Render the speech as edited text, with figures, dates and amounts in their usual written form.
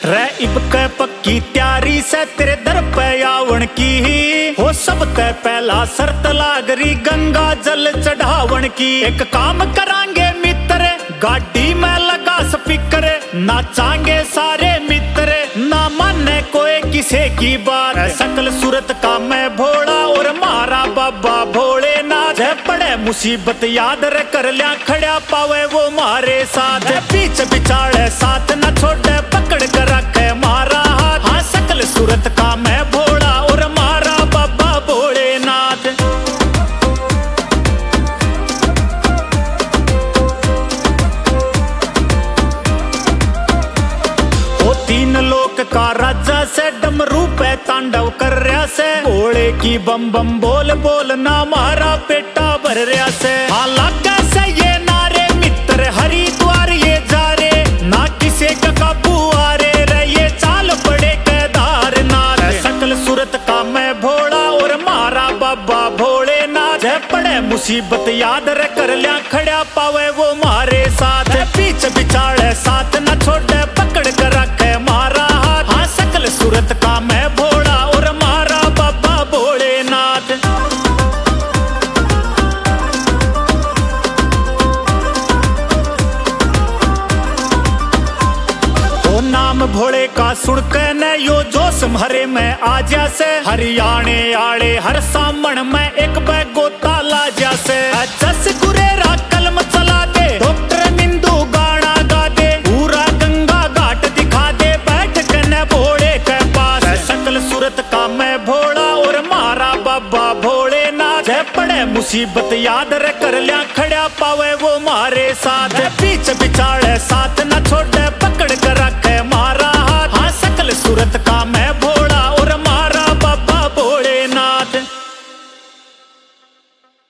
रे इब के पक्की त्यारी से तेरे दर पे आवन की हो सब ते पहला शर्त लागरी गंगा जल चढ़ावन की। एक काम करांगे मित्र गाड़ी में लगा स्पीकर नाचांगे सारे मित्र ना माने कोई किसे की बात। सकल सूरत का मैं भोला और मारा बाबा भोलेनाथ पड़े मुसीबत याद रे कर लिया खड़ा पावे वो मारे साथ। बीच बिचाड़े साथ न छोड़े पकड़ कर रखे मारा हाथ। हाँ सकल सूरत का मैं भोला और मारा बाबा भोलेनाथ। ओ तीन लोक का राजा से डमरू पे तांडव कर रहा से भोले की बम बम बोल बोल ना मारा पेटा भर रहा से। हाँ लागा से ये नारे मित्र हरिद्वार ये जा रे ना किसे का काबू आ रे ये चाल पड़े केदारनाथ। सकल सूरत का मैं भोला और मारा बाबा भोलेनाथ पड़े मुसीबत याद रे कर लिया खड़ा पावे वो मारे साथ। बीच बिचाड़े साथ न छोड़े पकड़ कर रखे मारा हाथ। हाँ सकल सूरत का मैं भोला और मारा बाबा भोलेनाथ। ओ नाम भोले का सुन के न यो जोश म्हारे में आ जैसे हरियाणे आड़े हर सामण में एक बैग गोता ला जैसे। जस गुरेरा कलम चला दे डॉक्टर मिंदू गाना गा दे पूरा गंगा घाट दिखा दे बैठ के न भोले के पास। सकल सूरत का मैं भोला और मारा बाबा भोलेनाथ पड़े मुसीबत याद रे कर लिया खड़ा पावे वो मारे साथ। बीच बिचाड़े साथ न छोड़